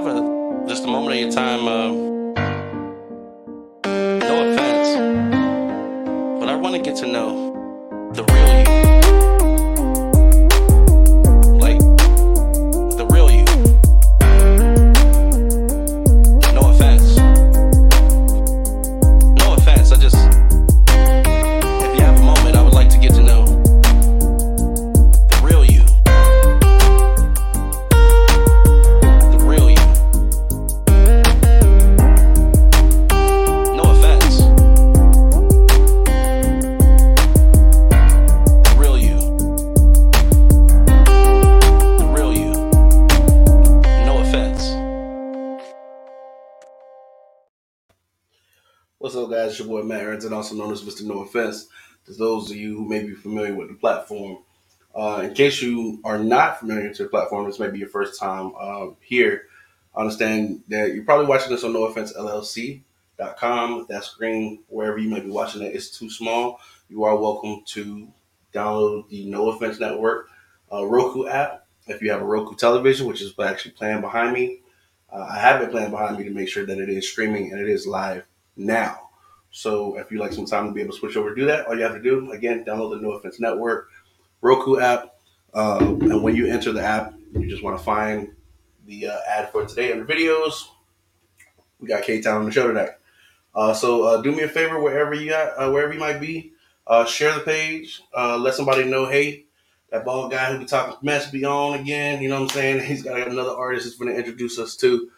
just a moment of your time. No offense, but I want to get to know the real you, like the real you. No offense. No offense. If you have a moment, I would like to get to know the real you. The real you. No offense. The real you. The real you. No offense. What's up, guys? It's your boy Matt Aronson, also known as Mr. No Offense. To those of you who may be familiar with the platform, in case you are not familiar with the platform, this may be your first time here. I understand that you're probably watching this on NoOffenseLLC.com. That screen, wherever you may be watching it, is too small. You are welcome to download the No Offense Network Roku app if you have a Roku television, which is actually playing behind me. I have it playing behind me to make sure that it is streaming and it is live now. So if you like some time to be able to switch over to do that, all you have to do, again, download the No Offense Network Roku app. And when you enter the app, you just want to find the ad for today under videos. We got K-Town on the show today. So do me a favor, wherever you might be, share the page. Let somebody know, hey, that bald guy who be talking mess be on again. You know what I'm saying? He's got another artist that's going to introduce us to.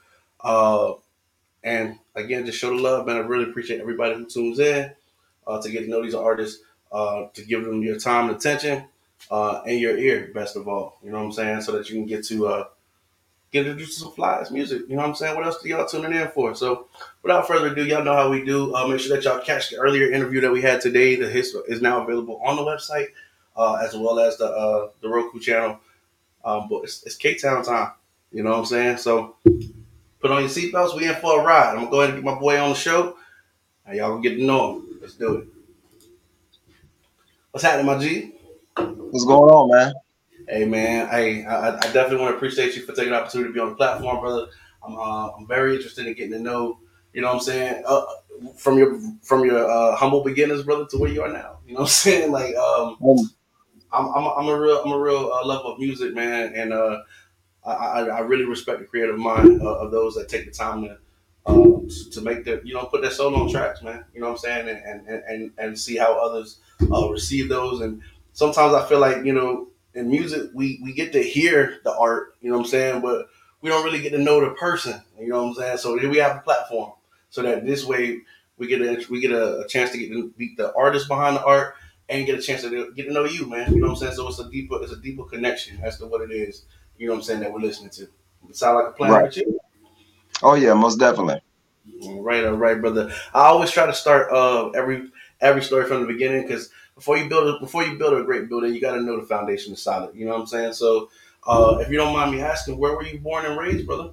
And again, just show the love, man. I really appreciate everybody who tunes in to get to know these artists, to give them your time and attention, and your ear, best of all. You know what I'm saying? So that you can get introduced to some flies music. You know what I'm saying? What else do y'all tuning in for? So without further ado, y'all know how we do. Make sure that y'all catch the earlier interview that we had today. The hits is now available on the website, as well as the Roku channel. But it's K-Town time. You know what I'm saying? So put on your seatbelts. We in for a ride. I'm going to go ahead and get my boy on the show. Now y'all gonna get to know him. Let's do it. What's happening, my G? What's going on, man? Hey, man. Hey, I definitely want to appreciate you for taking the opportunity to be on the platform, brother. I'm very interested in getting to know, you know what I'm saying, from your humble beginnings, brother, to where you are now. You know what I'm saying? Like, I'm a real lover of music, man, and I really respect the creative mind of those that take the time to make the, put their soul on tracks, man. You know what I'm saying, and see how others receive those. And sometimes I feel like, in music we get to hear the art, you know what I'm saying, but we don't really get to know the person. You know what I'm saying. So here we have a platform, so that this way we get a chance to get to meet the artist behind the art and get a chance to get to know you, man. You know what I'm saying. So it's a deeper connection as to what it is. You know what I'm saying, that we're listening to. It sound like a plan Right. with you? Oh yeah, most definitely. All right, brother. I always try to start every story from the beginning, because before you build a great building, you got to know the foundation is solid. You know what I'm saying? So, if you don't mind me asking, where were you born and raised, brother?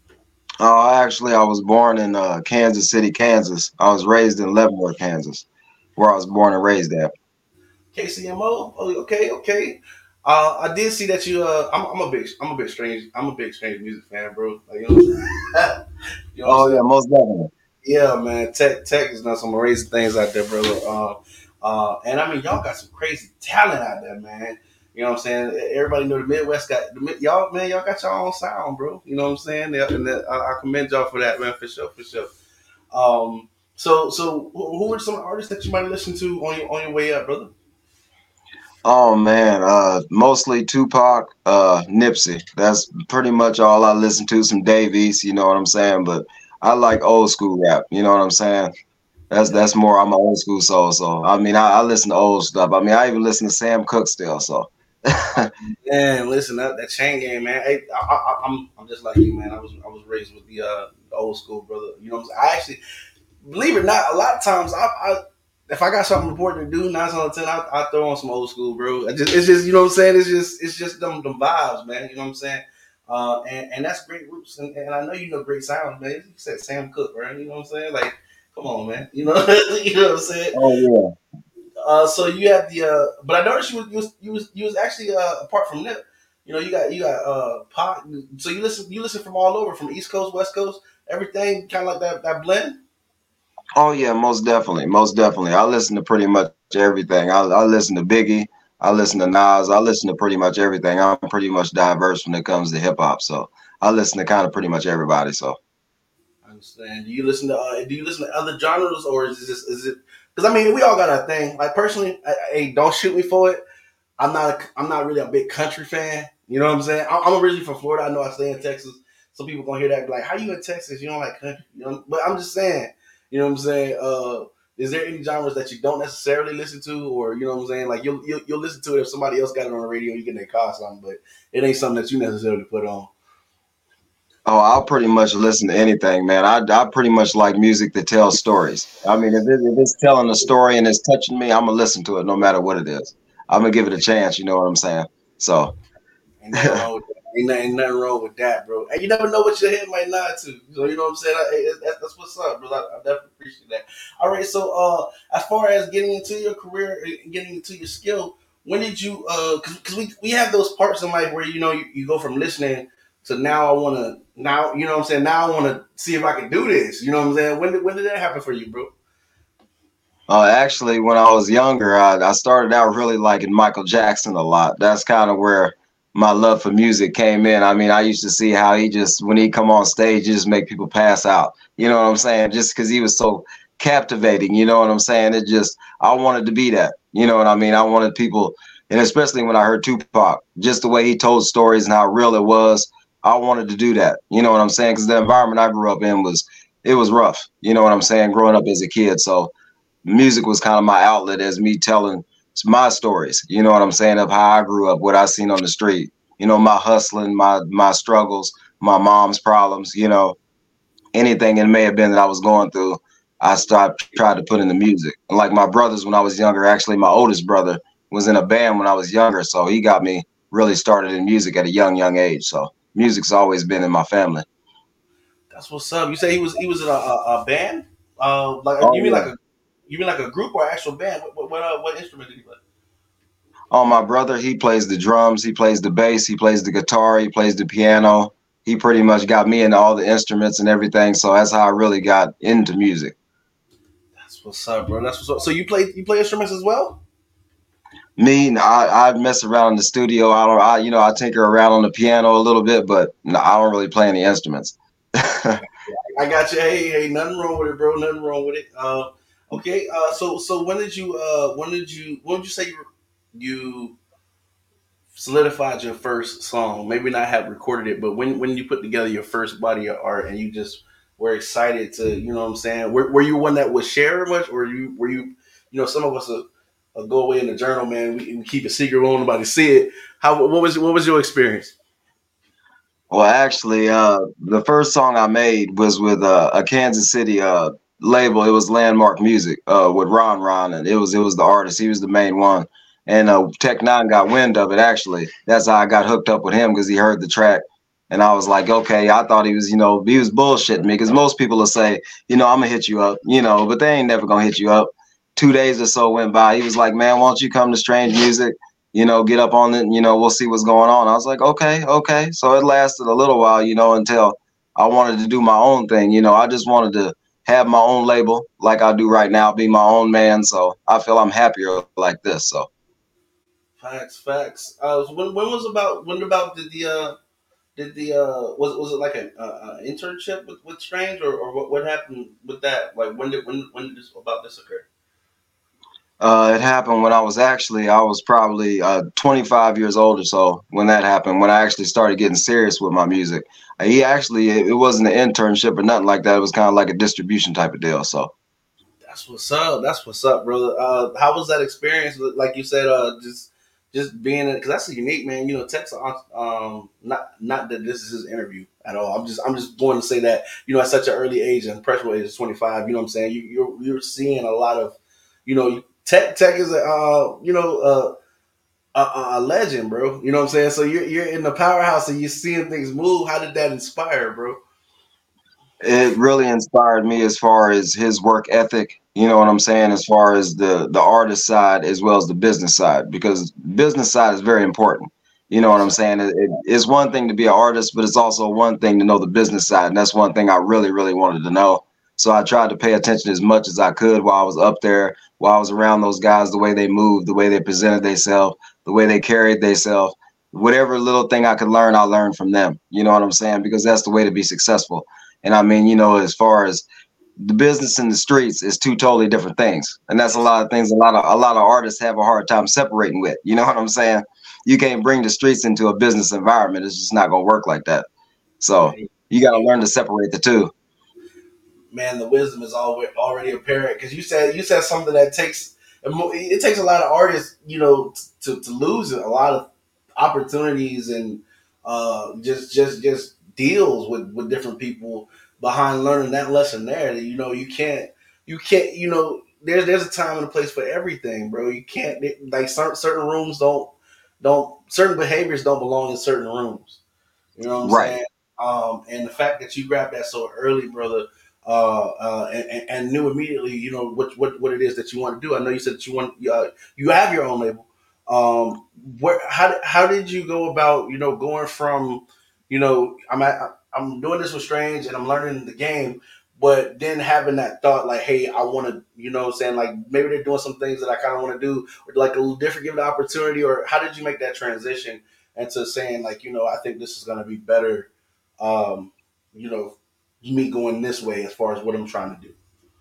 I was born in Kansas City, Kansas. I was raised in Leavenworth, Kansas, where I was born and raised at. KCMO. Oh, okay. I did see that you. I'm a big strange music fan, bro. Like, you know what I'm saying? Most definitely. Yeah, man. Tech is done some amazing things out there, brother. And I mean, y'all got some crazy talent out there, man. You know what I'm saying? Everybody know the Midwest y'all, man. Y'all got your own sound, bro. You know what I'm saying? And I commend y'all for that, man. For sure. So who are some artists that you might listen to on your way up, brother? Oh man, mostly Tupac, Nipsey. That's pretty much all I listen to. Some Dave East, you know what I'm saying? But I like old school rap. You know what I'm saying? That's more. I'm an old school soul. So I mean, I listen to old stuff. I mean, I even listen to Sam Cooke still. So. Man, listen, that chain game, man. Hey, I'm just like you, man. I was raised with the old school, brother. You know what I'm saying? I actually, believe it or not, a lot of times I if I got something important to do, 9 out of 10, I throw on some old school, bro. It's just, you know what I'm saying. It's just them vibes, man. You know what I'm saying. And that's great roots, and I know you know great sounds, man. You said Sam Cooke, right? You know what I'm saying. Like, come on, man. You know, you know what I'm saying. Oh yeah. So you had but I noticed you was actually apart from Nip, you got pop. So you listen from all over, from East Coast, West Coast, everything, kind of like that blend. Oh yeah, most definitely, most definitely. I listen to pretty much everything. I listen to Biggie. I listen to Nas. I listen to pretty much everything. I'm pretty much diverse when it comes to hip hop. So I listen to kind of pretty much everybody. So. I understand. Do you listen to other genres, or is it? Because I mean, we all got our thing. Like personally, hey, don't shoot me for it. I'm not really a big country fan. You know what I'm saying? I'm originally from Florida. I know I stay in Texas. Some people gonna hear that and be like, "How you in Texas? You don't like country?" You know, but I'm just saying. You know what I'm saying? Is there any genres that you don't necessarily listen to, or you know what I'm saying? Like you'll listen to it if somebody else got it on the radio, you get their car or something, but it ain't something that you necessarily put on. Oh, I'll pretty much listen to anything, man. I pretty much like music that tells stories. I mean, if it's telling a story and it's touching me, I'm gonna listen to it no matter what it is. I'm gonna give it a chance. You know what I'm saying? So, Ain't nothing wrong with that. Ain't nothing wrong with that, bro. And you never know what your head might nod to. So you know what I'm saying? That's what's up, bro. I definitely appreciate that. All right, so as far as getting into your career, getting into your skill, when did you? Because we have those parts in life where you go from listening to now I want to now you know what I'm saying. Now I want to see if I can do this. You know what I'm saying? When did that happen for you, bro? actually, when I was younger, I started out really liking Michael Jackson a lot. That's kind of where my love for music came in. I mean, I used to see how he just, when he come on stage, he just make people pass out. You know what I'm saying? Just because he was so captivating. You know what I'm saying? It just, I wanted to be that. You know what I mean? I wanted people, and especially when I heard Tupac, just the way he told stories and how real it was. I wanted to do that. You know what I'm saying? Because the environment I grew up in it was rough. You know what I'm saying? Growing up as a kid, so music was kind of my outlet as me telling my stories. You know what I'm saying, of how I grew up, what I seen on the street. You know, my hustling, my struggles, my mom's problems. You know, anything it may have been that I was going through, I tried to put in the music. And like my brothers when I was younger, actually my oldest brother was in a band when I was younger, so he got me really started in music at a young age. So music's always been in my family. That's what's up. You say he was in a band? Like Oh yeah. you mean like a group or actual band? What instrument did he play? Oh, my brother, he plays the drums, he plays the bass, he plays the guitar, he plays the piano. He pretty much got me into all the instruments and everything. So that's how I really got into music. That's what's up, bro. That's what's up. So you play instruments as well? Me, I mess around in the studio. I don't, I, you know, I tinker around on the piano a little bit, but no, I don't really play any instruments. I got you. Hey, nothing wrong with it, bro. Nothing wrong with it. Okay. So when did you say you solidified your first song? Maybe not have recorded it, but when you put together your first body of art and you just were excited to, you know what I'm saying? Were you one that would share much, or some of us go away in the journal, man. We keep it secret. We don't want nobody to see it. How what was your experience? Well, actually, the first song I made was with a Kansas City label. It was Landmark Music with Ron, and it was the artist. He was the main one, and Tech Nine got wind of it. Actually, that's how I got hooked up with him because he heard the track, and I was like, okay. I thought he was, he was bullshitting me because most people will say, I'm gonna hit you up, but they ain't never gonna hit you up. 2 days or so went by. He was like, man, why don't you come to Strange Music? Get up on it, we'll see what's going on. I was like, okay, okay. So it lasted a little while, until I wanted to do my own thing. I just wanted to have my own label like I do right now, be my own man. So I feel I'm happier like this. So Facts. So when about was it like an internship with Strange, or what happened with that? Like when did this occur? it happened when I was probably 25 years old or so when that happened, when I actually started getting serious with my music. It wasn't an internship or nothing like that. It was kind of like a distribution type of deal. So. That's what's up. That's what's up, brother. How was that experience? Like you said, just being because that's a unique, man. Tex. Not that this is his interview at all. I'm just going to say that at such an early age, and impressionable age of 25. You know what I'm saying? You're seeing a lot of, Tech is a legend, bro. You know what I'm saying? So you're in the powerhouse and you're seeing things move. How did that inspire, bro? It really inspired me as far as his work ethic, you know what I'm saying, as far as the artist side as well as the business side, because business side is very important. You know what Yes, I'm sir. saying? It's one thing to be an artist, but it's also one thing to know the business side. And that's one thing I really, really wanted to know. So I tried to pay attention as much as I could while I was up there, while I was around those guys, the way they moved, the way they presented themselves, the way they carried themselves. Whatever little thing I could learn, I learned from them. You know what I'm saying? Because that's the way to be successful. And I mean, as far as the business and the streets is two totally different things, and that's a Yes, lot of things a lot of artists have a hard time separating with. You know what I'm saying? You can't bring the streets into a business environment. It's just not going to work like that. So man. you got to learn to separate the two. Man, the wisdom is already apparent because you said something that it takes a lot of artists, to lose a lot of opportunities and just deals with different people behind learning that lesson there. That you can't there's a time and a place for everything, bro. You can't like certain rooms don't certain behaviors don't belong in certain rooms. You know what I'm Right. saying? And the fact that you grabbed that so early, brother, and knew immediately, what it is that you want to do. I know you said that you have your own label. How did you go about, going from, I'm doing this with Strange and I'm learning the game, but then having that thought like, hey, I want to, what I'm saying, like maybe they're doing some things that I kind of want to do, or like a little different, give it an opportunity, or how did you make that transition into saying like, I think this is going to be better, um, you know, me going this way as far as what I'm trying to do.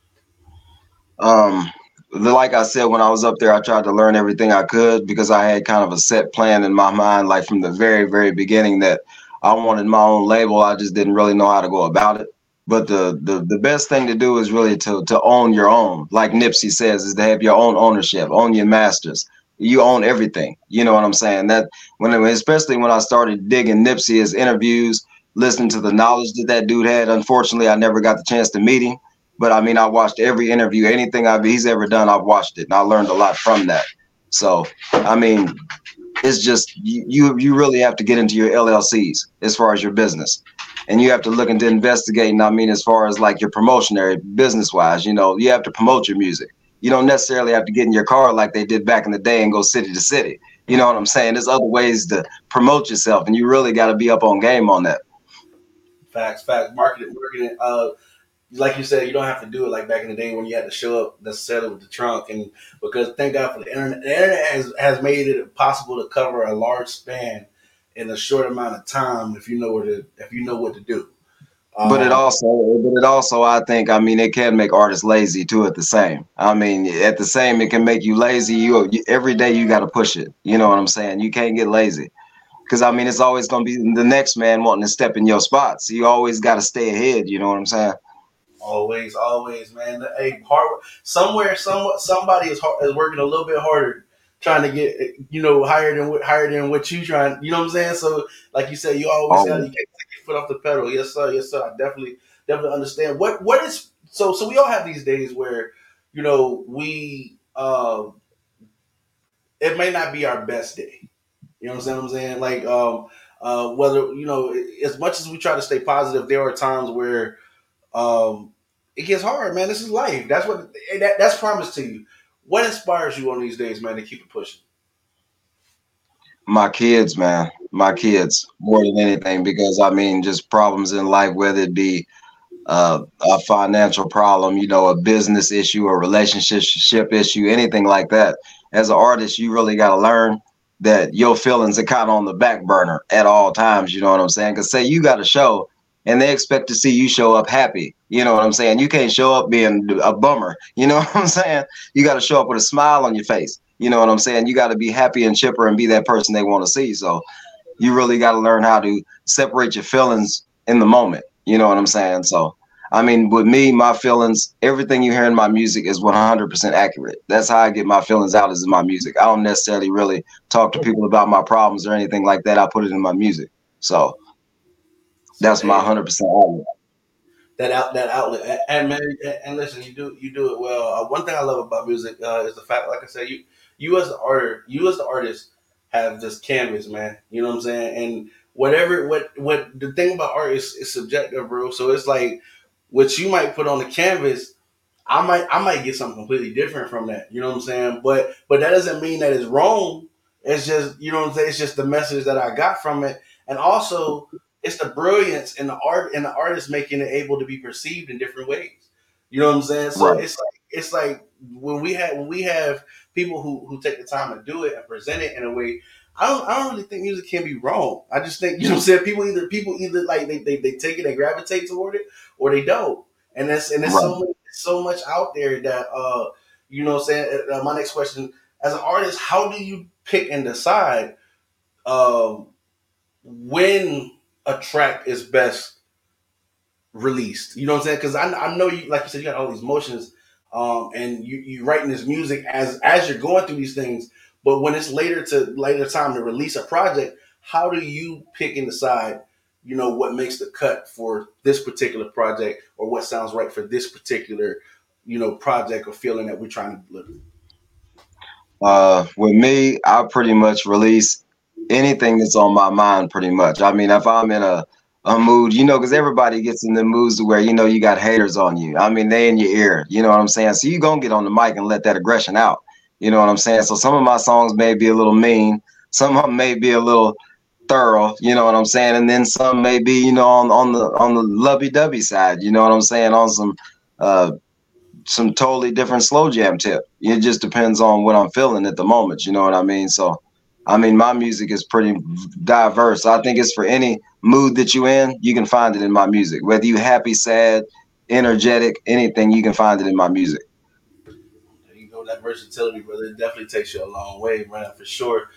Um, like I said, when I was up there, I tried to learn everything I could because I had kind of a set plan in my mind, like from the very, very beginning, that I wanted my own label. I just didn't really know how to go about it. But the best thing to do is really to own your own. Like Nipsey says, is to have your own ownership, own your masters. You own everything. You know what I'm saying? That especially when I started digging Nipsey, his interviews, listening to the knowledge that that dude had. Unfortunately, I never got the chance to meet him, but I mean, I watched every interview, anything he's ever done, I've watched it, and I learned a lot from that. So, I mean, it's just you really have to get into your LLCs as far as your business, and you have to look into investigating. I mean, as far as like your promotionary business wise, you have to promote your music. You don't necessarily have to get in your car like they did back in the day and go city to city. You know what I'm saying? There's other ways to promote yourself, and you really got to be up on game on that. Facts, marketing. Like you said, you don't have to do it like back in the day when you had to show up necessarily with the trunk. And because thank God for the internet, the internet has made it possible to cover a large span in a short amount of time if you know what to do. Um, But it also, I think, I mean, it can make artists lazy too. At the same, I mean, at the same, it can make you lazy. Every day you got to push it. You know what I'm saying? You can't get lazy because I mean, it's always gonna be the next man wanting to step in your spot. So you always got to stay ahead. You know what I'm saying? always, man. Hey, somebody is working a little bit harder trying to get higher than what you trying. You know what I'm saying? So, like you said, you Always. can't take your foot off the pedal. Yes, sir. I definitely understand. What is so we all have these days where we it may not be our best day. You know what I'm saying? Like whether as much as we try to stay positive, there are times where um, it gets hard, man. This is life. That's promised to you. What inspires you on these days, man, to keep it pushing? My kids, man, my kids more than anything, because I mean, just problems in life, whether it be a financial problem, a business issue, a relationship issue, anything like that. As an artist, you really got to learn that your feelings are kind of on the back burner at all times. You know what I'm saying? Because say you got a show and they expect to see you show up happy. You know what I'm saying? You can't show up being a bummer. You know what I'm saying? You got to show up with a smile on your face. You know what I'm saying? You got to be happy and chipper and be that person they want to see. So you really got to learn how to separate your feelings in the moment. You know what I'm saying? So, I mean, with me, my feelings, everything you hear in my music is 100% accurate. That's how I get my feelings out, is in my music. I don't necessarily really talk to people about my problems or anything like that. I put it in my music. So So that's my hey, 100% outlet. that outlet, and man, and listen, you do it well. One thing I love about music is the fact, like I said, you as the artist have this canvas, man. You know what I'm saying? And whatever what the thing about art is subjective, bro. So it's like what you might put on the canvas I might get something completely different from that. You know what I'm saying? But that doesn't mean that it's wrong. It's just, you know what I'm saying? It's just the message that I got from it. And also it's the brilliance in the art and the artist making it able to be perceived in different ways. You know what I'm saying? So Right. it's like when we have people who take the time to do it and present it in a way, I don't really think music can be wrong. I just think, you know what I'm saying, people either like they take it, they gravitate toward it, or they don't. And there's Right. so much out there that you know what I'm saying? My next question, as an artist, how do you pick and decide um, when a track is best released? You know what I'm saying? Because I know you, like you said, you got all these emotions, and you writing this music as you're going through these things. But when it's later time to release a project, how do you pick and decide? You know what makes the cut for this particular project, or what sounds right for this particular, you know, project or feeling that we're trying to deliver. With me, I pretty much release anything that's on my mind, pretty much. I mean, if I'm in a mood, because everybody gets in the moods to where, you got haters on you. I mean, they in your ear, you know what I'm saying? So you going to get on the mic and let that aggression out. You know what I'm saying? So some of my songs may be a little mean, some of them may be a little thorough, you know what I'm saying? And then some may be, on the lovey-dovey side, you know what I'm saying? On uh some totally different slow jam tip. It just depends on what I'm feeling at the moment. You know what I mean? So, I mean, my music is pretty diverse. I think it's for any mood that you in, you can find it in my music. Whether you happy, sad, energetic, anything, you can find it in my music. There you go, that versatility, brother. It definitely takes you a long way, man, for sure.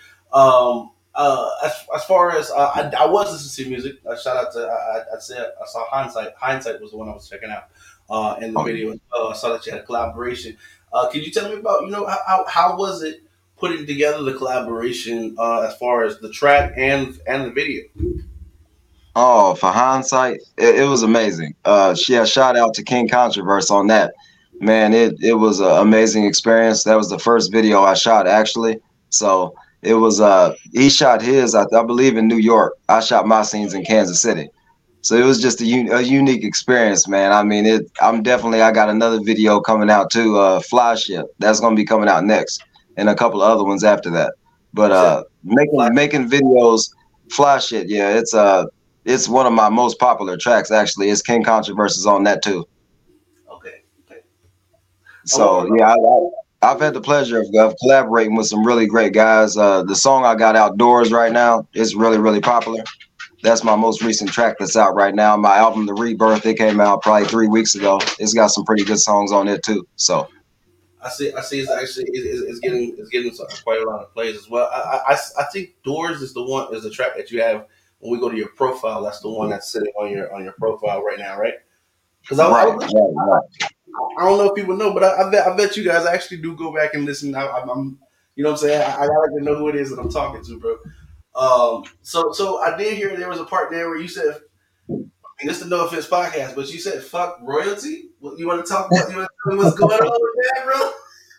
As far as I was listening to music. Shout out to I said I saw Hindsight. Hindsight was the one I was checking out in the Oh, video. I saw that you had a collaboration. Can you tell me about, you know, how was it putting together the collaboration as far as the track and the video? oh, for hindsight, it was amazing. Yeah, shout out to King Controverse on that. Man, it was an amazing experience. That was the first video I shot actually. So it was he shot his, I believe, in New York. I shot my scenes in Kansas City. So it was just a unique experience, man. I mean, I got another video coming out too, Fly Ship. That's gonna be coming out next, and a couple of other ones after that. But You said Black. making videos, Fly Shit, yeah, it's one of my most popular tracks actually. It's King Controversies on that too. Okay, okay. I So want. yeah, I've had the pleasure of collaborating with some really great guys. The song I got outdoors right now is really really popular. That's my most recent track that's out right now. My album, The Rebirth, it came out probably 3 weeks ago. It's got some pretty good songs on it too. So I see. It's actually it's getting quite a lot of plays as well. I think Doors is the one is the track that you have when we go to your profile. That's the one that's sitting on your profile right now, right? Because right, right, right. I don't know if people know, but I bet you guys actually do go back and listen. I'm you know what I'm saying. I like to know who it is that I'm talking to, bro. So I did hear there was a part there where you said, I mean, this is the No Offense podcast, but you said fuck royalty. You want to talk about? You want to tell me what's going on with that, bro?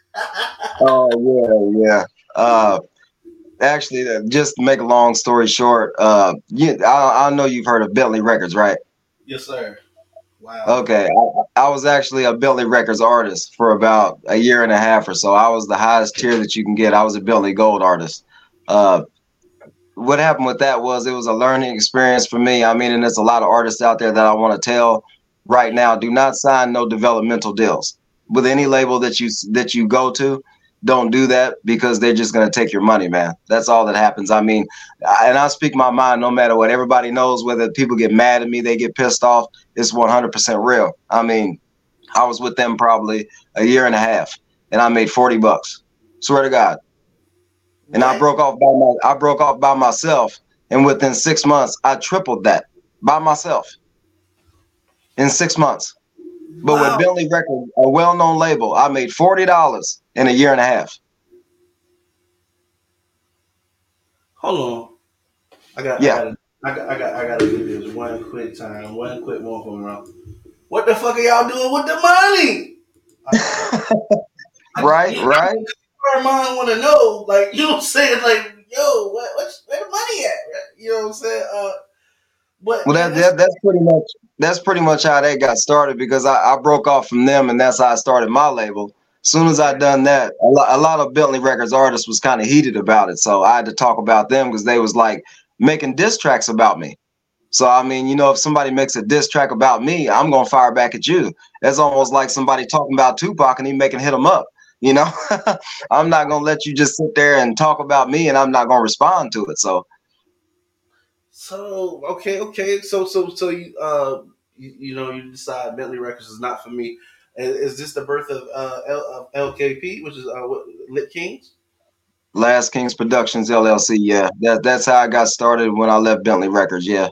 Oh yeah, yeah. Actually, just to make a long story short, I know you've heard of Bentley Records, right? Yes, sir. Wow. Okay, I was actually a Bentley Records artist for about a year and a half or so. I was the highest tier that you can get. I was a Bentley Gold artist. Uh, what happened with that was it was a learning experience for me. I mean, and there's a lot of artists out there that I want to tell right now, do not sign no developmental deals with any label that you go to. Don't do that because they're just going to take your money, man. That's all that happens. I mean, and I speak my mind no matter what. Everybody knows whether people get mad at me, they get pissed off. It's 100% real. I mean, I was with them probably a year and a half and I made $40. Swear to God. And What? I broke off by myself, and within 6 months I tripled that by myself in 6 months. But with Wow. Bentley Records, a well-known label, I made $40 in a year and a half. Hold on. Yeah. I gotta do this one quick time, one quick one from around. What the fuck are y'all doing with the money? Right, You right. know, mind want to know, like, you know what I'm saying, like, yo, where the money at? You know what I'm saying? But Well, man, that's that's pretty much how that got started because I broke off from them, and that's how I started my label. Soon as I done that, a lot of Bentley Records artists was kind of heated about it. So I had to talk about them because they was like making diss tracks about me. So I mean, if somebody makes a diss track about me, I'm gonna fire back at you. That's almost like somebody talking about Tupac and he making hit him up. You know, I'm not gonna let you just sit there and talk about me, and I'm not gonna respond to it. So So okay. So you decide Bentley Records is not for me. Is this the birth of LKP, which is Lit Kings? Last Kings Productions LLC, yeah, that's how I got started when I left Bentley Records. Yeah.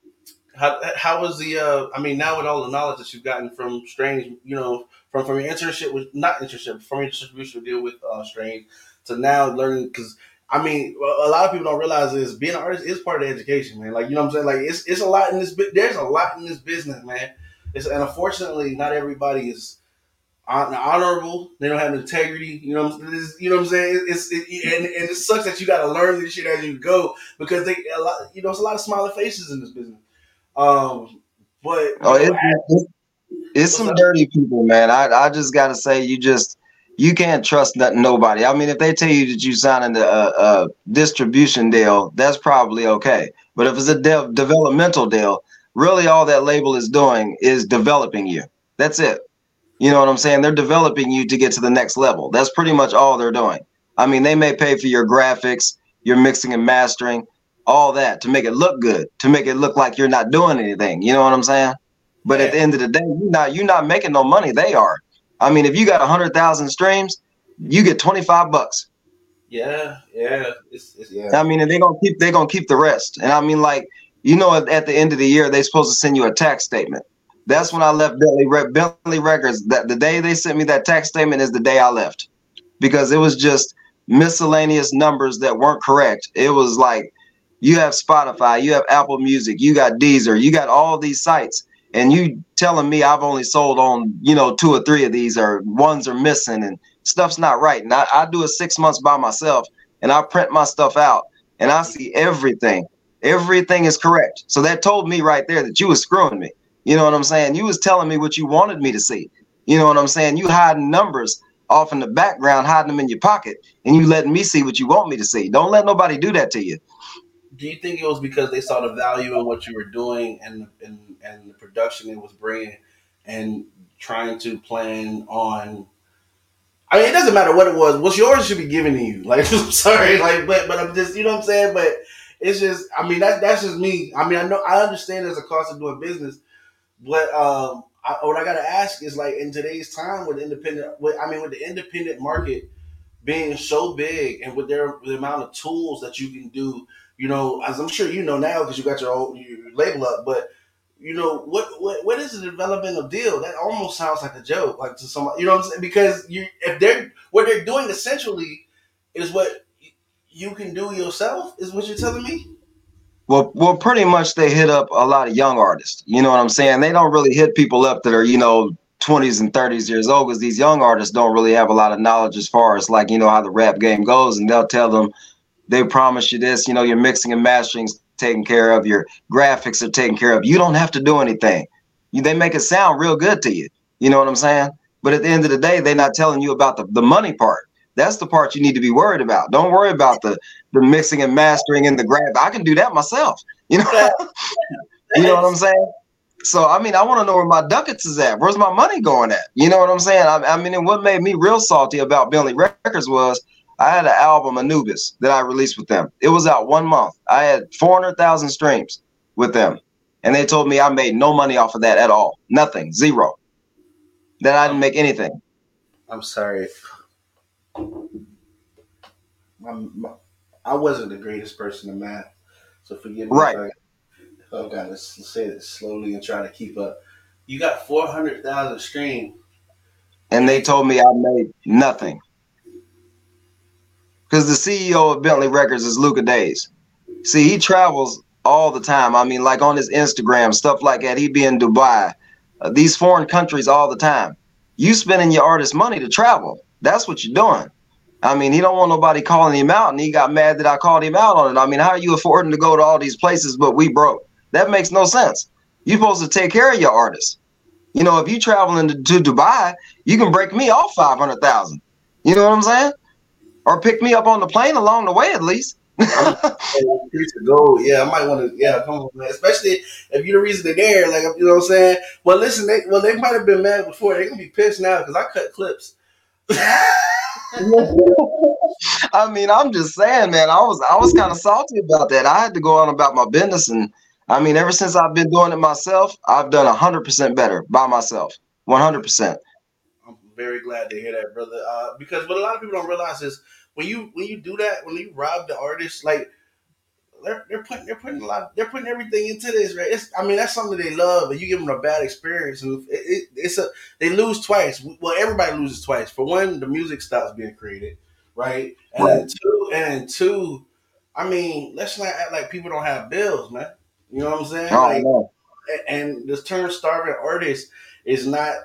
How was the? I mean, now with all the knowledge that you've gotten from Strange, from your internship with not internship from your distribution deal with Strange to now learning because. I mean, a lot of people don't realize is being an artist is part of the education, man. Like, you know what I'm saying? Like, it's a lot in this. There's a lot in this business, man. And unfortunately, not everybody is honorable. They don't have integrity. You know what I'm saying? And it sucks that you got to learn this shit as you go because it's a lot of smiling faces in this business. Um, but Oh, it's some dirty people, man. I just gotta say, you can't trust nobody. I mean, if they tell you that you signing a distribution deal, that's probably okay. But if it's a developmental deal, really all that label is doing is developing you. That's it. You know what I'm saying? They're developing you to get to the next level. That's pretty much all they're doing. I mean, they may pay for your graphics, your mixing and mastering, all that to make it look good, to make it look like you're not doing anything. You know what I'm saying? But at the end of the day, you're not making no money. They are. I mean, if you got 100,000 streams, you get $25. Yeah. I mean, and they're gonna keep the rest. And I mean, like, at the end of the year, they're supposed to send you a tax statement. That's when I left Bentley Records. That the day they sent me that tax statement is the day I left, because it was just miscellaneous numbers that weren't correct. It was like, you have Spotify, you have Apple Music, you got Deezer, you got all these sites, and you telling me I've only sold on 2 or 3 of these, or ones are missing, and stuff's not right. And I do it 6 months by myself, and I print my stuff out, and I see everything. Everything is correct. So that told me right there that you was screwing me. You know what I'm saying? You was telling me what you wanted me to see. You know what I'm saying? You hiding numbers off in the background, hiding them in your pocket, and you letting me see what you want me to see. Don't let nobody do that to you. Do you think it was because they saw the value in what you were doing and the production it was bringing, and trying to plan on? I mean, it doesn't matter what it was. What's yours should be given to you. Like, I'm sorry, like, but I'm just, you know what I'm saying. But it's just, I mean, that's just me. I mean, I understand there's a cost of doing business, but what I gotta ask is, like, in today's time with the independent market being so big, and with the amount of tools that you can do, as I'm sure you know now because you got your label up, but what is the development of deal? That almost sounds like a joke, like to somebody, you know what I'm saying? Because what they're doing essentially is what you can do yourself, is what you're telling me. Well, pretty much they hit up a lot of young artists. You know what I'm saying? They don't really hit people up that are 20s and 30s years old, because these young artists don't really have a lot of knowledge as far as, like, how the rap game goes, and they'll tell them, they promise you this, your mixing and mastering's taken care of, your graphics are taken care of. You don't have to do anything. They make it sound real good to you. You know what I'm saying? But at the end of the day, they're not telling you about the money part. That's the part you need to be worried about. Don't worry about the mixing and mastering and the graph. I can do that myself. You know what I'm saying? So, I mean, I want to know where my ducats is at. Where's my money going at? You know what I'm saying? I mean, and what made me real salty about Bentley Records was, I had an album, Anubis, that I released with them. It was out 1 month. I had 400,000 streams with them. And they told me I made no money off of that at all. Nothing. Zero. That I didn't make anything. I'm sorry. I wasn't the greatest person in math, so forgive me right. if I've got to say it slowly and try to keep up. You got 400,000 streams. And they told me I made nothing. Because the CEO of Bentley Records is Luca Days. See, he travels all the time. I mean, like on his Instagram, stuff like that. He'd be in Dubai, these foreign countries all the time. You spending your artist money to travel. That's what you're doing. I mean, he don't want nobody calling him out, and he got mad that I called him out on it. I mean, how are you affording to go to all these places, but we broke? That makes no sense. You're supposed to take care of your artists. You know, if you traveling to Dubai, you can break me off 500,000. You know what I'm saying? Or pick me up on the plane along the way at least. I'm a piece of gold. Yeah, I might want to. Yeah, come on, man. Especially if you're the reason they're there. Like, you know what I'm saying? Well, listen, they might have been mad before. They're gonna be pissed now because I cut clips. I mean, I'm just saying, man. I was kind of salty about that. I had to go on about my business, and I mean, ever since I've been doing it myself, I've done 100% better by myself. 100%. I'm very glad to hear that, brother. Because what a lot of people don't realize is when you do that, when you rob the artist, like they're putting a lot, they're putting everything into this, right? I mean, that's something they love, and you give them a bad experience, and it's a they lose twice. Well, everybody loses twice. For one, the music stops being created, right? Right. And then two, I mean, let's not act like people don't have bills, man. You know what I'm saying? Oh Like, no. and the term starving artist is not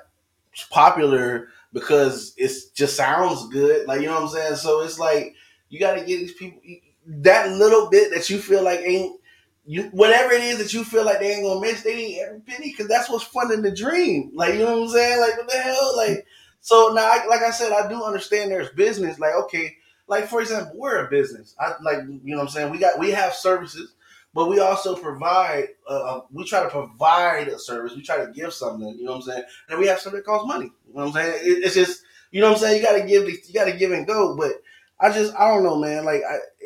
popular because it just sounds good. Like, you know what I'm saying? So it's like you got to get these people that little bit that you feel like ain't you whatever it is that you feel like they ain't gonna miss. They need every penny because that's what's fun in the dream. Like, you know what I'm saying? Like, what the hell? Like, so now, like I said, I do understand there's business. Like, okay, like for example, we're a business. I like, you know what I'm saying. We have services, but we also provide. We try to provide a service. We try to give something. You know what I'm saying? And we have something that costs money. You know what I'm saying? It's just, you know what I'm saying. You got to give and go. But I don't know, man. Like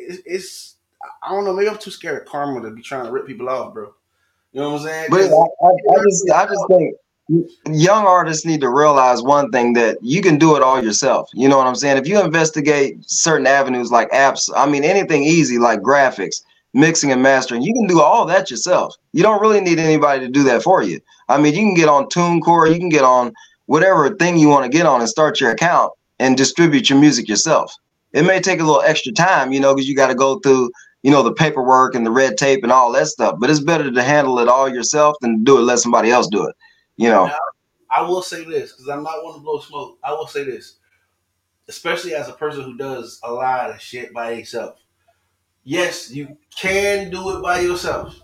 it's I don't know. Maybe I'm too scared of karma to be trying to rip people off, bro. You know what I'm saying? But Because I just think young artists need to realize one thing, that you can do it all yourself. You know what I'm saying? If you investigate certain avenues like apps, I mean anything easy like graphics, mixing and mastering, you can do all that yourself. You don't really need anybody to do that for you. I mean, you can get on TuneCore, you can get on whatever thing you want to get on and start your account and distribute your music yourself. It may take a little extra time, because you got to go through, the paperwork and the red tape and all that stuff. But it's better to handle it all yourself than do it, let somebody else do it. You know. now I will say this because I'm not one to blow smoke. I will say this, especially as a person who does a lot of shit by himself. Yes, you can do it by yourself.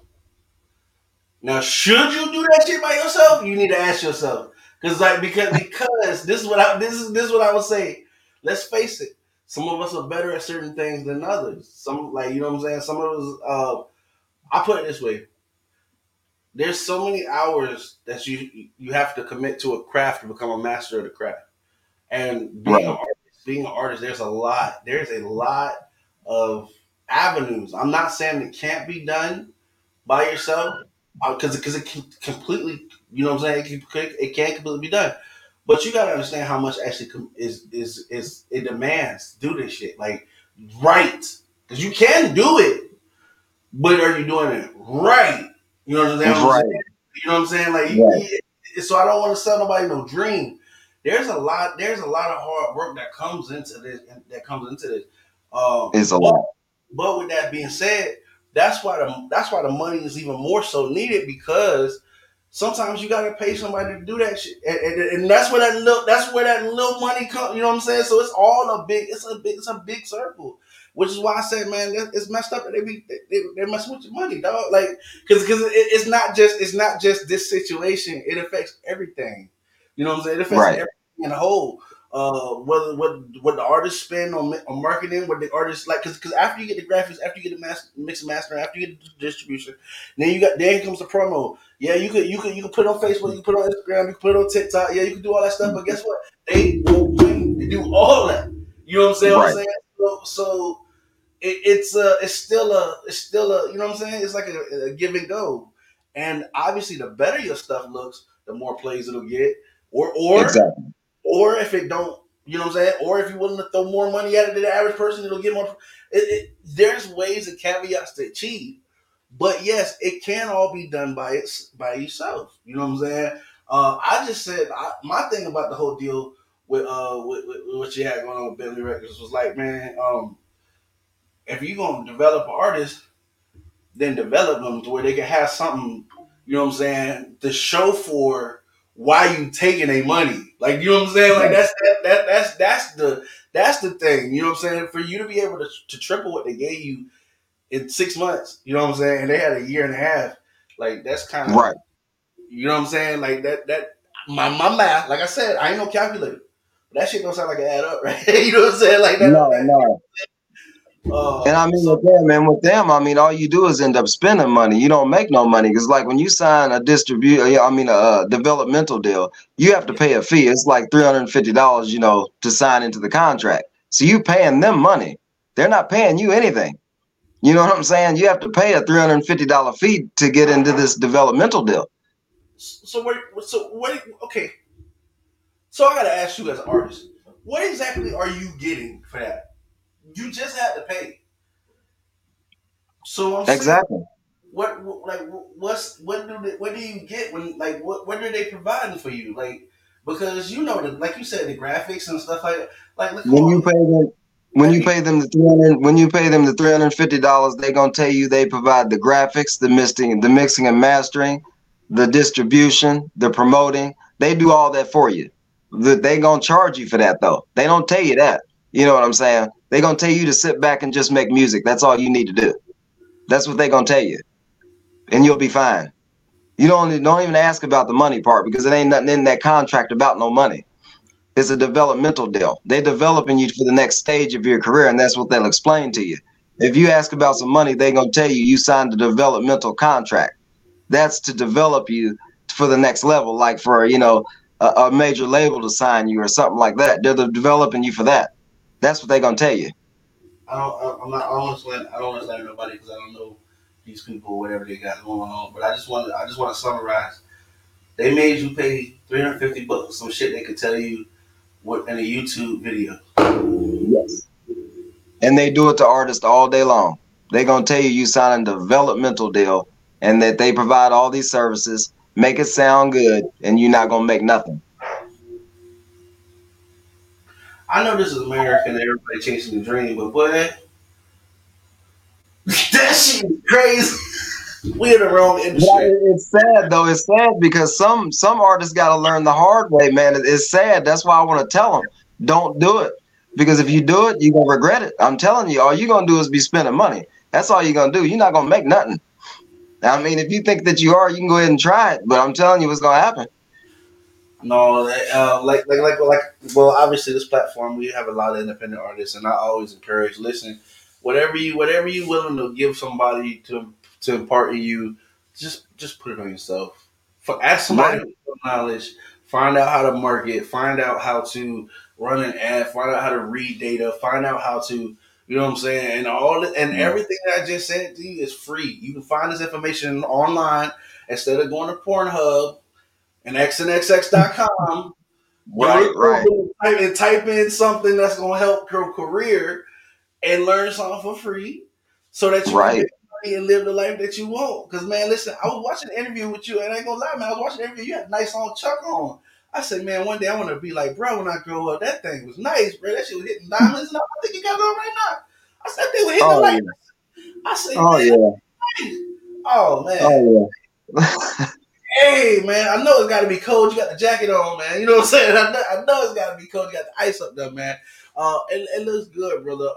Now, should you do that shit by yourself? You need to ask yourself, because this is what I would say. Let's face it. Some of us are better at certain things than others. Some, like, you know what I'm saying. Some of us. I put it this way: there's so many hours that you have to commit to a craft to become a master of the craft. And Right. being an artist, there's a lot. There's a lot of avenues. I'm not saying it can't be done by yourself because it can completely, you know what I'm saying, it can completely be done. But you gotta understand how much actually is it demands to do this shit, like, right, because you can do it, but are you doing it right? You know what I'm saying? Right. You know what I'm saying? Like, Right. so I don't want to sell nobody no dream. There's a lot of hard work that comes into this. It's a But lot. with that being said, that's why the money is even more so needed because sometimes you gotta pay somebody to do that shit, and that's where that little money comes. You know what I'm saying? So it's all it's a big circle. Which is why I said, man, it's messed up that they're messing with your money, dog. Like, because it's not just this situation. It affects everything. You know what I'm saying? It affects Right. everything in a whole. Whether what the artists spend on marketing, what the artists like, because after you get the graphics, after you get the mix and master, after you get the distribution, then comes the promo. Yeah, you could put it on Facebook, you can put it on Instagram, you can put it on TikTok. Yeah, you can do all that stuff. But guess what? They won't pay to do all that. You know what I'm saying? Right. So it's still a, you know what I'm saying? It's like a give and go. And obviously, the better your stuff looks, the more plays it'll get. Or or Exactly. or if it don't, you know what I'm saying? Or if you're willing to throw more money at it than the average person, it'll get more. There's ways and caveats to achieve, but yes, it can all be done by yourself. You know what I'm saying? I just said my thing about the whole deal with what you had going on with Bentley Records was like, man, if you're gonna develop an artist, then develop them to where they can have something, you know what I'm saying, to show for why you taking their money. Like, you know what I'm saying? Like, Right. that's the thing. You know what I'm saying? For you to be able to triple what they gave you in 6 months, you know what I'm saying? And they had a year and a half. Like, that's kind of, Right. you know what I'm saying? Like that my math, like I said, I ain't no calculator. But that shit don't sound like it add up, right? You know what I'm saying? Like that. No, no. And I mean, So with them, I mean, all you do is end up spending money. You don't make no money because, like, when you sign a developmental deal, you have to pay a fee. It's like $350, to sign into the contract. So you paying them money. They're not paying you anything. You know what I'm saying? You have to pay a $350 fee to get into this developmental deal. what? Okay. So I gotta ask you as an artist, what exactly are you getting for that? You just had to pay. So I'm saying, Exactly. what do you get when what are they providing for you? Like, because you know, like you said, the graphics and stuff like that. Like, look, come When you on, pay them, when like you pay them the 300, when you pay them the $350, they're gonna tell you they provide the graphics, the mixing and mastering, the distribution, the promoting. They do all that for you. They gonna charge you for that though. They don't tell you that. You know what I'm saying? They gonna tell you to sit back and just make music. That's all you need to do. That's what they gonna tell you, and you'll be fine. You don't even ask about the money part because it ain't nothing in that contract about no money. It's a developmental deal. They're developing you for the next stage of your career, and that's what they'll explain to you. If you ask about some money, they're gonna tell you signed a developmental contract. That's to develop you for the next level, like for a major label to sign you or something like that. They're developing you for that. That's what they're gonna tell you. I'm not. I don't want to let nobody because I don't know these people, whatever they got going on. But I just want to summarize. They made you pay $350 for some shit they could tell you what in a YouTube video. Yes. And they do it to artists all day long. They're gonna tell you sign a developmental deal and that they provide all these services, make it sound good, and you're not gonna make nothing. I know this is America and everybody chasing the dream, but boy, that shit is crazy. We in the wrong But industry. it's sad though. It's sad because some artists got to learn the hard way, man. It's sad. That's why I want to tell them, don't do it. Because if you do it, you're gonna regret it. I'm telling you, all you're gonna do is be spending money. That's all you're gonna do. You're not gonna make nothing. I mean, if you think that you are, you can go ahead and try it. But I'm telling you, what's gonna happen. No, well, obviously this platform we have a lot of independent artists, and I always encourage listen, whatever you willing to give somebody to impart in you, just put it on yourself. Ask somebody Right, with some knowledge, find out how to market, find out how to run an ad, find out how to read data, find out how to you know what I'm saying, and everything that I just said to you is free. You can find this information online instead of going to Pornhub and xnxx.com, go right, to right, Google and type in something that's going to help your career and learn something for free so that you can right. make money and live the life that you want. Because, man, listen, I was watching an interview with you, and I ain't going to lie, man, I was watching an interview. You had a nice on Chuck on. I said, man, one day I want to be like, bro, when I grow up, that thing was nice, bro. That shit was hitting diamonds, and I think you got it on right now. I said, they were hitting the Oh light. yeah, I said, oh man, yeah, nice. Oh, man. oh yeah. Hey man, I know it's got to be cold. You got the jacket on, man. You know what I'm saying? I know it's got to be cold. You got the ice up there, man. It looks good, brother.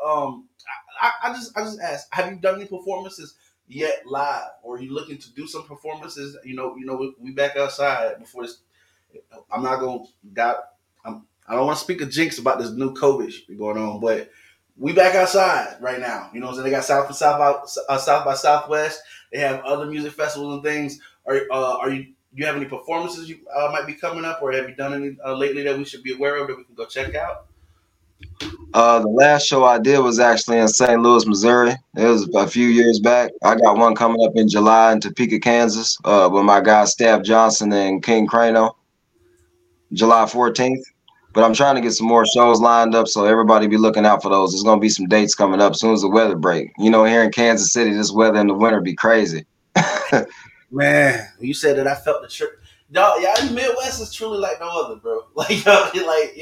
I just asked, have you done any performances yet live, or are you looking to do some performances? We back outside before this. I'm not gonna got. I don't want to speak a jinx about this new COVID shit going on, but we back outside right now. You know what I'm saying? They got South by Southwest. They have other music festivals and things. Are you? Do you have any performances you might be coming up, or have you done any lately that we should be aware of that we can go check out? The last show I did was actually in St. Louis, Missouri. It was a few years back. I got one coming up in July in Topeka, Kansas, with my guy Staff Johnson and King Crano, July 14th. But I'm trying to get some more shows lined up, so everybody be looking out for those. There's gonna be some dates coming up as soon as the weather break. Here in Kansas City, this weather in the winter be crazy. Man, you said that I felt the trip. Y'all in the Midwest is truly like no other, bro. Like, y'all, like,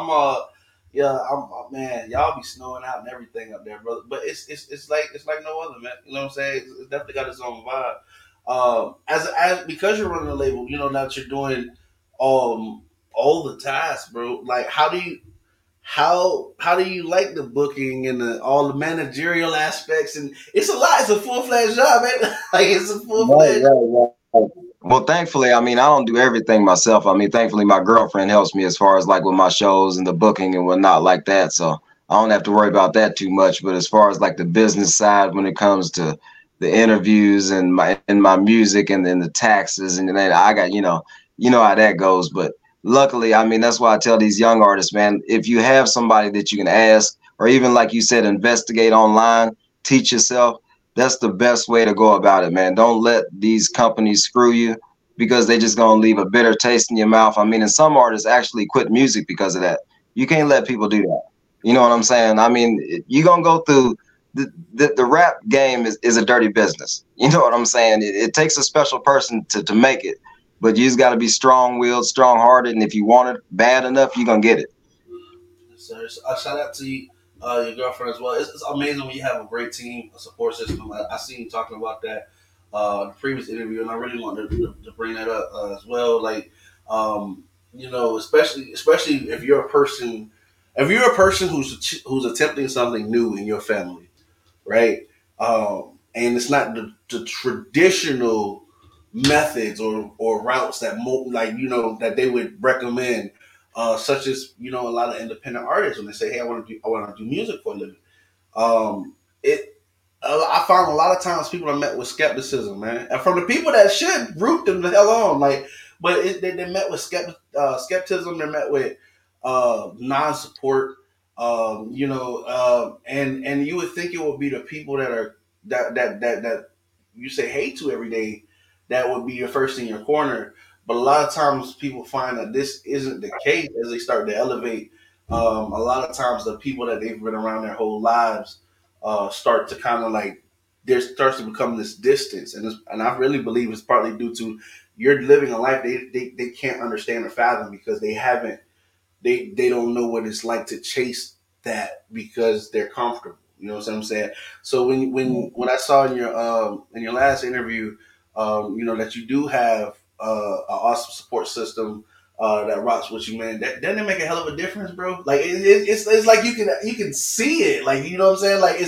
man, y'all be snowing out and everything up there, brother. But it's like no other, man. You know what I'm saying? It's definitely got its own vibe. As because you're running a label, now that you're doing all the tasks, bro. Like, how do you like the booking and all the managerial aspects? And it's a lot. It's a full fledged job, man. Like it's a full Right, fledged. right, right. Well, thankfully, I mean, I don't do everything myself. I mean, thankfully, my girlfriend helps me as far as like with my shows and the booking and whatnot like that. So I don't have to worry about that too much. But as far as like the business side, when it comes to the interviews and my music and then the taxes and then I got you know how that goes. But luckily, I mean, that's why I tell these young artists, man, if you have somebody that you can ask, or even like you said, investigate online, teach yourself. That's the best way to go about it, man. Don't let these companies screw you because they just gonna leave a bitter taste in your mouth. I mean, and some artists actually quit music because of that. You can't let people do that. You know what I'm saying? I mean, you're gonna go through the rap game is a dirty business. You know what I'm saying? It takes a special person to make it, but you just got to be strong-willed, strong-hearted, and if you want it bad enough, you're gonna get it. So, shout out to you, your girlfriend as well. It's amazing when you have a great team, a support system. I seen you talking about that in the previous interview, and I really wanted to bring that up as well. Like, especially if you're a person who's attempting something new in your family, right? And it's not the traditional methods or routes like that they would recommend, such as a lot of independent artists when they say, "Hey, I want to do music for a living." It I found a lot of times people are met with skepticism, man, and from the people that should root them the hell on, like, but they met with skepticism. They're met with non-support, and you would think it would be the people that are that you say hate to every day that would be your first in your corner. But a lot of times people find that this isn't the case as they start to elevate. A lot of times the people that they've been around their whole lives start to kind of like there starts to become this distance, and I really believe it's partly due to you're living a life they can't understand or fathom because they don't know what it's like to chase that because they're comfortable. You know what I'm saying? So when I saw in your last interview, that you do have an awesome support system that rocks with you, man. Doesn't it make a hell of a difference, bro? Like it's like you can see it. Like, you know what I'm saying? Like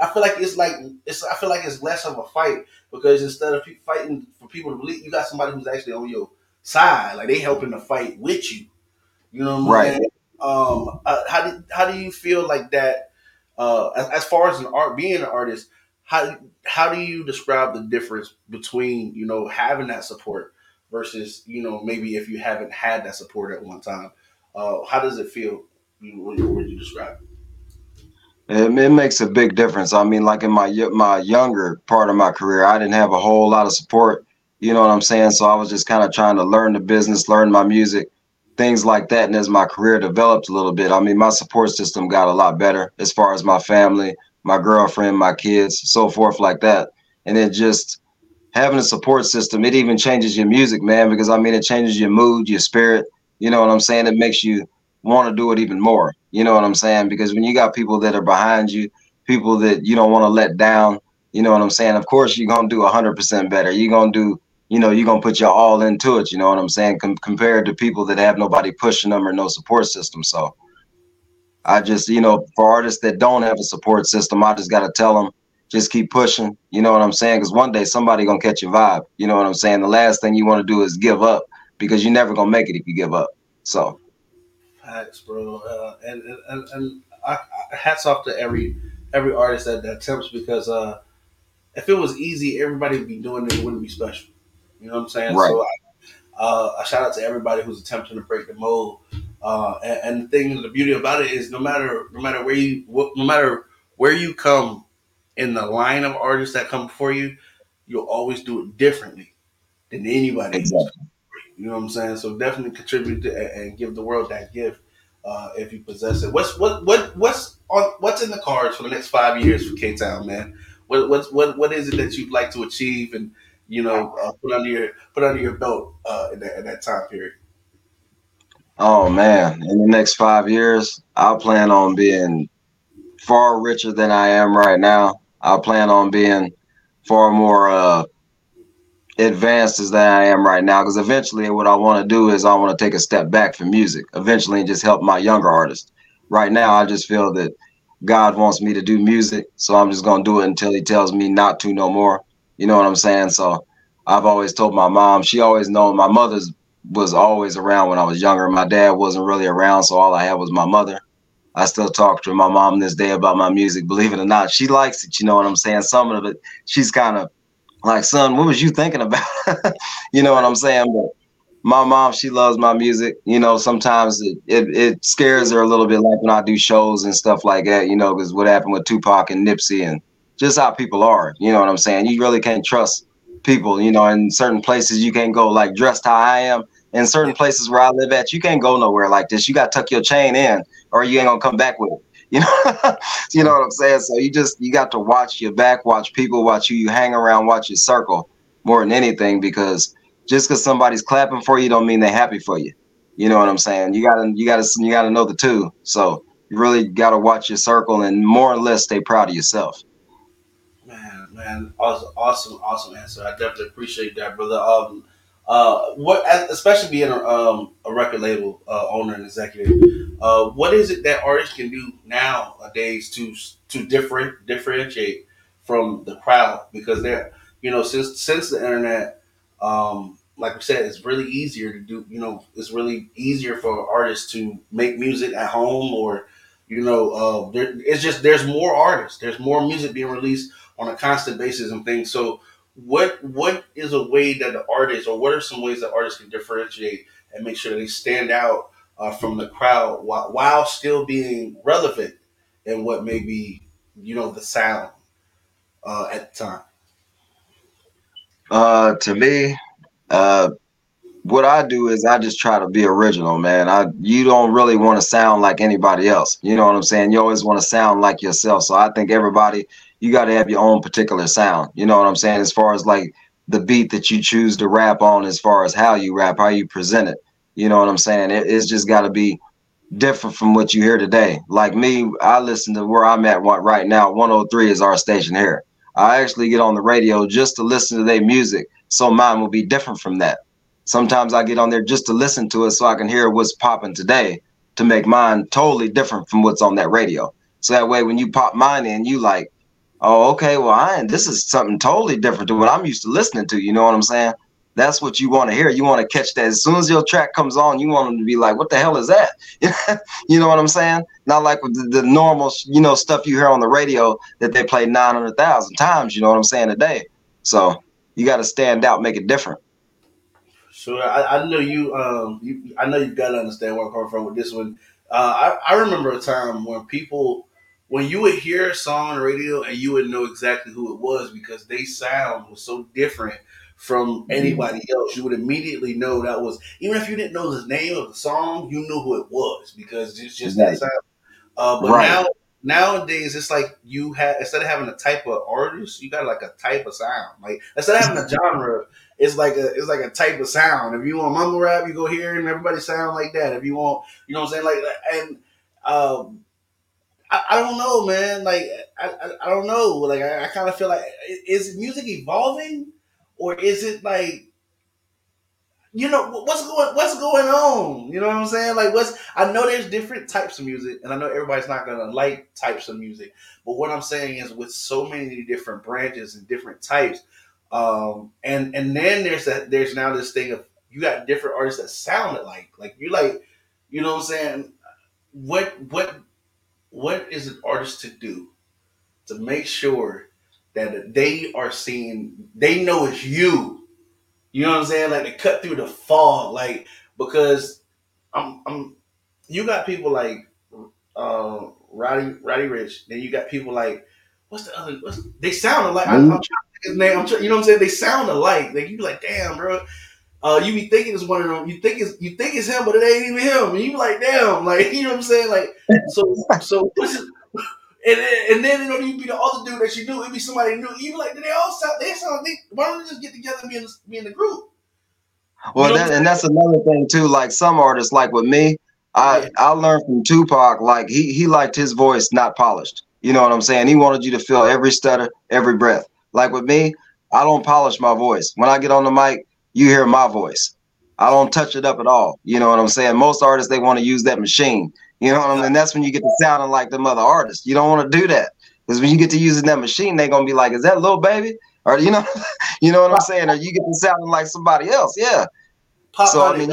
I feel like it's less of a fight because instead of fighting for people to believe, you got somebody who's actually on your side. Like they helping to fight with you. You know what I'm Right. saying? How do you feel like that? As far as being an artist, how do you describe the difference between having that support versus maybe if you haven't had that support at one time? How does it feel when you describe it? It makes a big difference. I mean, like in my younger part of my career, I didn't have a whole lot of support. You know what I'm saying? So I was just kind of trying to learn the business, learn my music, things like that. And as my career developed a little bit, I mean, my support system got a lot better as far as my family, my girlfriend, my kids, so forth like that. And it just having a support system, it even changes your music, man, because I mean, it changes your mood, your spirit. You know what I'm saying? It makes you want to do it even more. You know what I'm saying? Because when you got people that are behind you, people that you don't want to let down, you know what I'm saying? Of course, you're going to do 100% better. You're going to do, you're going to put your all into it. You know what I'm saying? Compared to people that have nobody pushing them or no support system. So I just, for artists that don't have a support system, I just got to tell them, just keep pushing. You know what I'm saying? Because one day somebody gonna catch your vibe. You know what I'm saying? The last thing you want to do is give up because you're never gonna make it if you give up. So Facts, bro. And hats off to every artist that attempts because if it was easy, everybody would be doing it. It wouldn't be special. You know what I'm saying? right, So a shout out to everybody who's attempting to break the mold. And the thing, the beauty about it is, no matter where you come in the line of artists that come before you, you'll always do it differently than anybody who's. exactly. You know what I'm saying? So definitely contribute and give the world that gift if you possess it. What's in the cards for the next 5 years for K Town, man? What is it that you'd like to achieve and put under your belt in that time period? Oh man, in the next 5 years, I plan on being far richer than I am right now. I plan on being far more advanced as that I am right now. Because eventually, what I want to do is I want to take a step back from music, eventually, and just help my younger artists. Right now, I just feel that God wants me to do music, so I'm just gonna do it until He tells me not to no more. You know what I'm saying? So I've always told my mom, she always known my mother's was always around when I was younger. My dad wasn't really around, so all I had was my mother. I still talk to my mom this day about my music. Believe it or not, she likes it. You know what I'm saying? Some of it, she's kind of like, son, what was you thinking about? You know what I'm saying? But my mom, she loves my music. You know, sometimes it scares her a little bit, like when I do shows and stuff like that, you know, because what happened with Tupac and Nipsey and just how people are. You know what I'm saying? You really can't trust people, you know, in certain places you can't go like dressed how I am. In certain Yeah, places where I live at, you can't go nowhere like this. You got to tuck your chain in or you ain't going to come back with it. You know, you know what I'm saying? So you got to watch your back, watch people, watch who you hang around, watch your circle more than anything, because just because somebody's clapping for you don't mean they're happy for you. You know what I'm saying? You gotta know the two. So you really gotta watch your circle and more or less stay proud of yourself. man, awesome answer. I definitely appreciate that, brother. What, especially being a record label owner and executive, what is it that artists can do nowadays to differentiate from the crowd? Because they're, since the internet, like we said, it's really easier to do. It's really easier for artists to make music at home, or it's just there's more artists, there's more music being released on a constant basis and things. So what is a way that the artists, or what are some ways that artists can differentiate and make sure they stand out from the crowd while still being relevant in what may be, the sound at the time? To me, uh, what I do is I just try to be original, man. You don't really want to sound like anybody else. You know what I'm saying? You always want to sound like yourself. So I think everybody, you got to have your own particular sound. You know what I'm saying? As far as like the beat that you choose to rap on, as far as how you rap, how you present it. You know what I'm saying? It's just got to be different from what you hear today. Like me, I listen to where I'm at right now. 103 is our station here. I actually get on the radio just to listen to their music, so mine will be different from that. Sometimes I get on there just to listen to it so I can hear what's popping today, to make mine totally different from what's on that radio. So that way when you pop mine in, you like, oh, okay, well, this is something totally different to what I'm used to listening to. You know what I'm saying? That's what you want to hear. You want to catch that. As soon as your track comes on, you want them to be like, what the hell is that? You know what I'm saying? Not like with the normal, stuff you hear on the radio that they play 900,000 times, you know what I'm saying, a day. So you got to stand out, make it different. Sure, I know you. I know you got to understand where I'm coming from with this one. I remember a time when you would hear a song on the radio and you would know exactly who it was because they sound was so different from anybody else. You would immediately know that was, even if you didn't know the name of the song, you knew who it was because it's just that Right. sound. But Right. nowadays it's like you have, instead of having a type of artist, you got like a type of sound. Like instead of having a genre, it's like a type of sound. If you want mumble rap, you go here and everybody sound like that. If you want, what I'm saying, like, and um, I don't know, man. Like I don't know. Like I kind of feel like, is music evolving, or is it like, what's going on? You know what I'm saying? Like I know there's different types of music, and I know everybody's not gonna like types of music. But what I'm saying is, with so many different branches and different types, and then there's now this thing of, you got different artists that sound like you like, what I'm saying? What is an artist to do to make sure that they are seeing, they know it's you? You know what I'm saying? Like, to cut through the fog, like, because I'm you got people like Roddy Rich. Then you got people like, what's the other? They sound alike. I'm trying to think his name. You know what I'm saying? They sound alike. Like, you be like, damn, bro. You be thinking it's one of them. You think it's him, but it ain't even him. And you be like, damn, like, you know what I'm saying? Like, so what's it? And then it don't even be the other dude that you knew. It be somebody new. You be like, they all sound. They sound. Why don't they just get together and be in the group? You Well, know what I'm and that's another thing too. Like some artists, like with me, I saying? I learned from Tupac. Like he liked his voice not polished. You know what I'm saying? He wanted you to feel every stutter, every breath. Like with me, I don't polish my voice. When I get on the mic, you hear my voice. I don't touch it up at all. You know what I'm saying? Most artists, they want to use that machine. You know what I mean? Yeah. And that's when you get to sounding like them other artists. You don't want to do that, because when you get to using that machine, they're gonna be like, "Is that little baby?" or you know what I'm saying, or you get to sounding like somebody else. Yeah. Pop So I Honey. mean,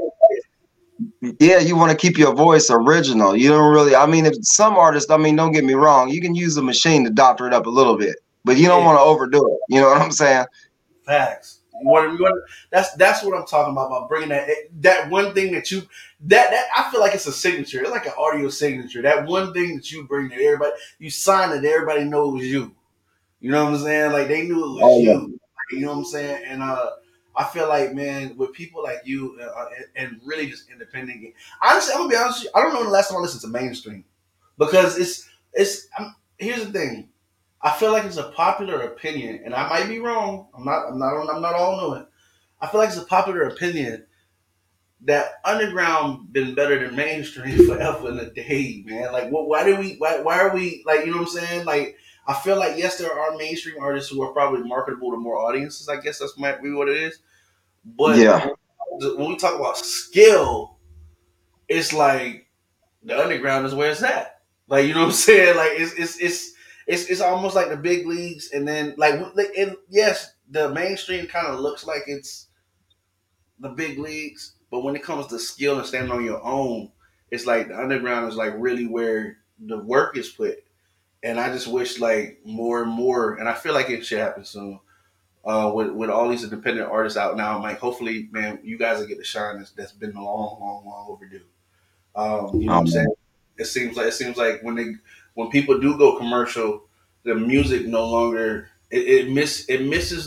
yeah, you want to keep your voice original. You don't really. I mean, if some artists, I mean, don't get me wrong, you can use a machine to doctor it up a little bit, but you don't Yeah, want to overdo it. You know what I'm saying? facts. That's what I'm talking about bringing that one thing that you that I feel like it's a signature. It's like an audio signature. That one thing that you bring to everybody, you sign it, everybody know it was you. You know what I'm saying? Like they knew it was Oh you. yeah. You know what I'm saying? And I feel like, man, with people like you and really just independent. Honestly, I'm gonna be honest with you. I don't know when the last time I listened to mainstream because here's the thing. I feel like it's a popular opinion, and I might be wrong. I'm not all knowing. I feel like it's a popular opinion that underground been better than mainstream forever and a day, man. Like, why are we like, you know what I'm saying? Like, I feel like yes, there are mainstream artists who are probably marketable to more audiences. I guess that's might be what it is. But Yeah. when we talk about skill, it's like the underground is where it's at. Like, you know what I'm saying? Like, it's almost like the big leagues, and then and yes, the mainstream kind of looks like it's the big leagues, but when it comes to skill and standing on your own, it's like the underground is like really where the work is put. And I just wish like more and more, and I feel like it should happen soon. With all these independent artists out now, I'm like, hopefully, man, you guys will get the shine that's been long overdue. You know what I'm saying? Um, It seems like when people do go commercial, the music no longer it misses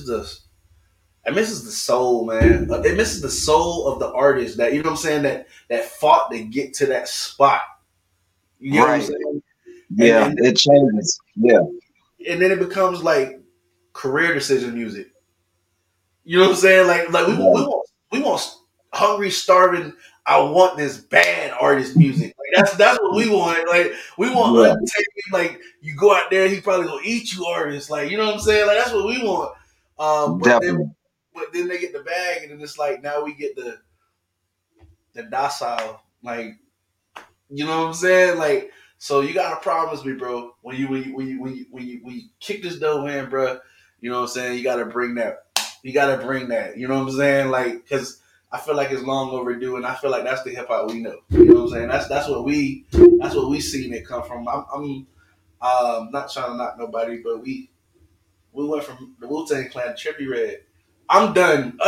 the soul, man. It misses the soul of the artist that you know what I'm saying that fought to get to that spot. You get what I'm right. saying? And Yeah. and It changes. Yeah. and then it becomes like career decision music. You know what I'm saying? Like Right. we want hungry, starving. I want this bad artist music. Like that's what we want. Like we want Yeah. untamed. Like you go out there, he probably gonna eat you, artists. Like you know what I'm saying? Like that's what we want. But then Definitely. but then they get the bag, and then it's like now we get the docile. Like you know what I'm saying? Like so you gotta promise me, bro. When you kick this dough in, bro. You know what I'm saying? You gotta bring that. You gotta bring that. You know what I'm saying? Like because. I feel like it's long overdue, and I feel like that's the hip hop we know. You know what I'm saying? That's what we seen it come from. I'm not trying to knock nobody, but we went from the Wu Tang Clan to Trippy Red. I'm done.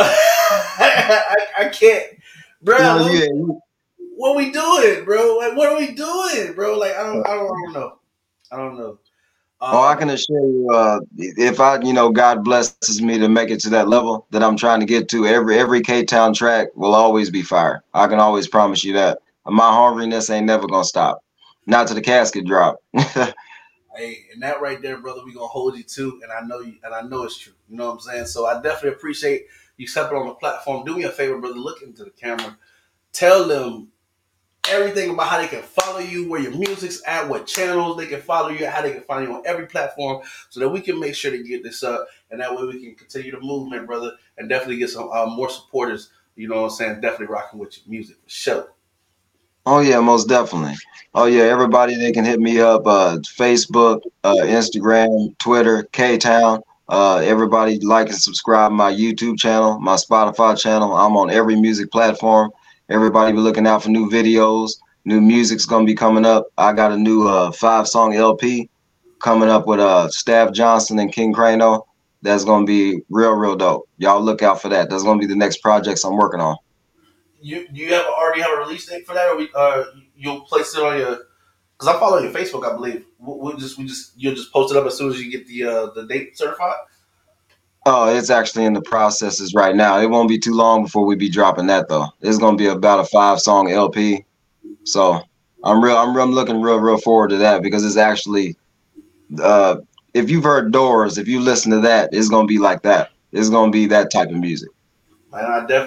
I can't, bro. No, What we doing, bro? Like, what are we doing, bro? Like, I don't know. I don't know. Oh, I Um, can assure you, if God blesses me to make it to that level that I'm trying to get to, every K Town track will always be fire. I can always promise you that. My hungriness ain't never gonna stop. Not to the casket drop. hey, and that right there, brother, we gonna hold you to, and I know it's true. You know what I'm saying? So I definitely appreciate you stepping on the platform. Do me a favor, brother. Look into the camera. Tell them everything about how they can follow you, where your music's at, what channels they can follow you, how they can find you on every platform, so that we can make sure to get this up, and that way we can continue the movement, brother, and definitely get some more supporters. You know what I'm saying? Definitely rocking with your music for sure. Oh yeah, most definitely. Oh yeah, everybody they can hit me up. Facebook, Instagram, Twitter, K Town. Everybody like and subscribe my YouTube channel, my Spotify channel. I'm on every music platform. Everybody be looking out for new videos. New music's gonna be coming up. I got a new 5-song LP coming up with Staff Johnson and King Crano. That's gonna be real dope. Y'all look out for that. That's gonna be the next projects I'm working on. You already have a release date for that, or you'll place it on your? Because I'm following your Facebook, I believe. You'll just post it up as soon as you get the date certified. Oh, it's actually in the processes right now. It won't be too long before we be dropping that though. It's gonna be about a 5-song LP. So I'm looking real forward to that because it's actually uh if you've heard Doors, if you listen to that, it's gonna be like that. It's gonna be that type of music. Man,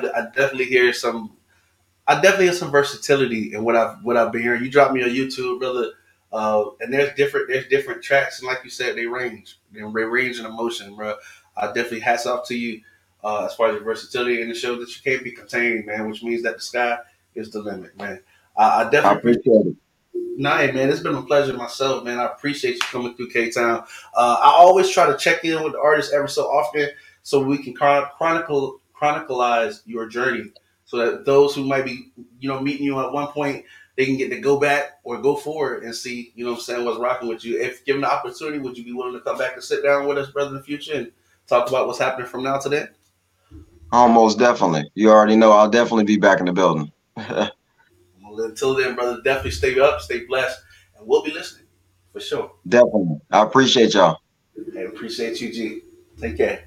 I definitely hear some versatility in what I've been hearing. You dropped me on YouTube, brother, and there's different tracks, and like you said, they range in emotion, bro. Definitely hats off to you as far as your versatility, and it shows that you can't be contained, man. Which means that the sky is the limit, man. I I definitely appreciate appreciate it. Nah, hey, man, it's been a pleasure myself, man. I appreciate you coming through K Town. I always try to check in with the artists every so often so we can chronicleize your journey, so that those who might be, meeting you at one point, they can get to go back or go forward and see, what I'm saying, what's rocking with you. If given the opportunity, would you be willing to come back and sit down with us, brother, in the future and talk about what's happening from now to then? Almost definitely. You already know I'll definitely be back in the building. Well, until then, brother, definitely stay up, stay blessed, and we'll be listening for sure. Definitely. I appreciate y'all. Hey, appreciate you, G. Take care.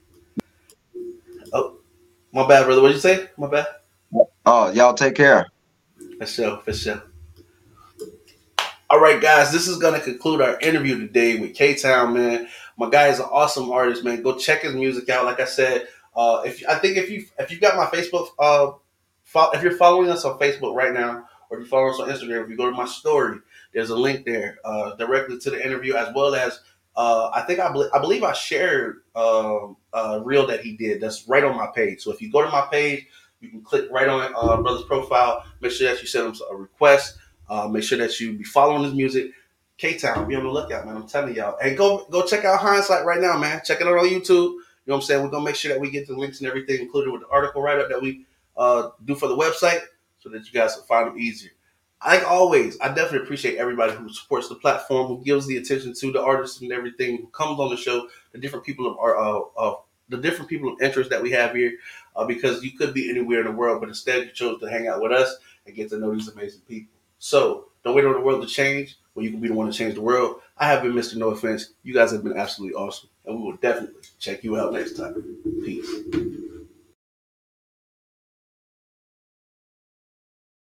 Oh, my bad, brother. What'd you say? My bad. Oh, y'all take care. For sure, for sure. All right, guys, this is gonna conclude our interview today with K Town, man. My guy is an awesome artist, man. Go check his music out. Like I said, if you got my Facebook, if you're following us on Facebook right now, or if you follow us on Instagram, if you go to my story, there's a link there directly to the interview, as well as I believe I shared a reel that he did that's right on my page. So if you go to my page, you can click right on brother's profile. Make sure that you send him a request. Make sure that you be following his music. K Town, be on the lookout, man. I'm telling y'all. Hey, go check out Hindsight right now, man. Check it out on YouTube. You know what I'm saying? We're gonna make sure that we get the links and everything included with the article write up that we do for the website, so that you guys can find them easier. Like always, I definitely appreciate everybody who supports the platform, who gives the attention to the artists and everything, who comes on the show, the different people the different people of interest that we have here, because you could be anywhere in the world, but instead you chose to hang out with us and get to know these amazing people. So don't wait on the world to change when you can be the one to change the world. I have been Mr. No Offense. You guys have been absolutely awesome, and we will definitely check you out next time. Peace.